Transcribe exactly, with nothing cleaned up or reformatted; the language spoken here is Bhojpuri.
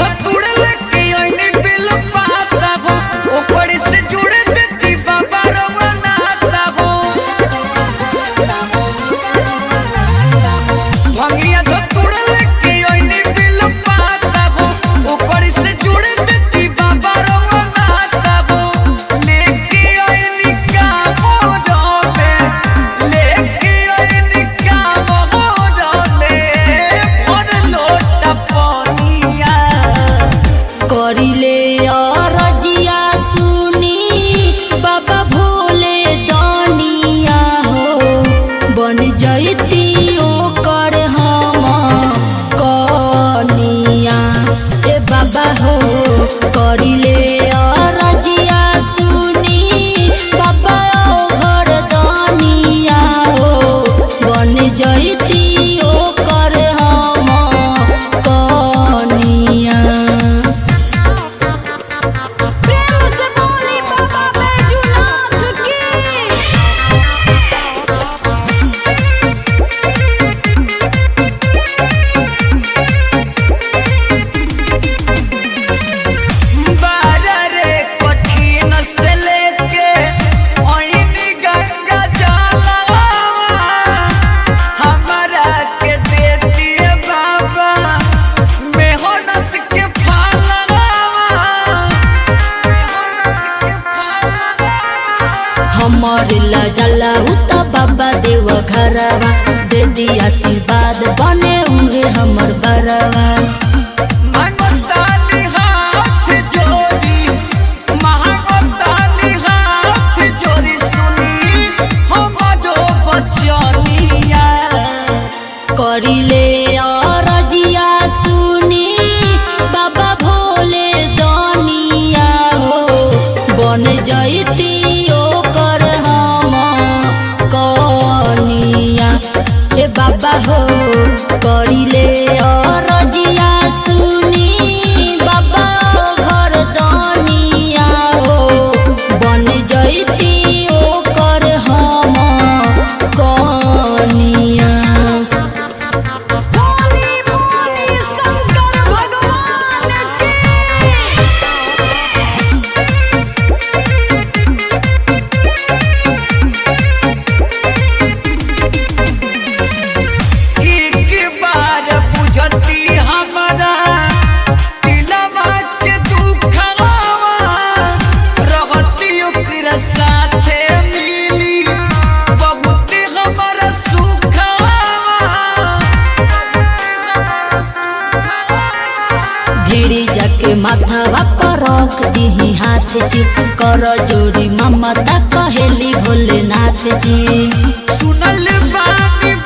धतुड़ लेके आईनी बिल पाता हो ओकरे से जुड़ देती बाबा रवा नाता हो भंगिया धतुड़ लेके आईनी बिल पाता हो ओकरे से जुड़ देती बाबा रवा नाता हो लेके आईनी का हो जावे लेके आईनी का हो जावे और लोटा पानिया करिले रजिया सुनी बाबा भोले दानिया हो बन जैती ओकर हम कनिया ए बाबा हो करिले रजिया सुनी बाबा घर दानिया हो बन जैती ओकर हम कनिया। प्रेम से बोली बाबा बैजूनाथ की। बारा रे कठिन से लेके आईनी गंगा जलवा हमारा के देती है बाबा मेहनत के फलवा मेहनत के फलवा हमर ला जला उता बाबा देव घरवा दे दी आशीर्वाद बने उहे हमर बरवा। मनतानी हाथ जोड़ी महामतानी हाथ जोड़ी सुनी हमारो बचनिया करिले रजिया सुनी बाबा भोले दानिया हो बन जैती ओकर हम कनिया ए बाबा हो करिले रजिया सुनी बाबा घर दानिया हो बन जैती ओकर हम कनिया। बोली बोली शंकर भगवान एक बार बुझती हमारा दिलवा के दुखवा रहती ओकरा साथे मिली बहुत हमारा सुखवा भिड़ी जाके माथवा पर रख दीही हाथ जी कर जोड़ी ममता कहेली भोलेनाथ जी। सुनल बानी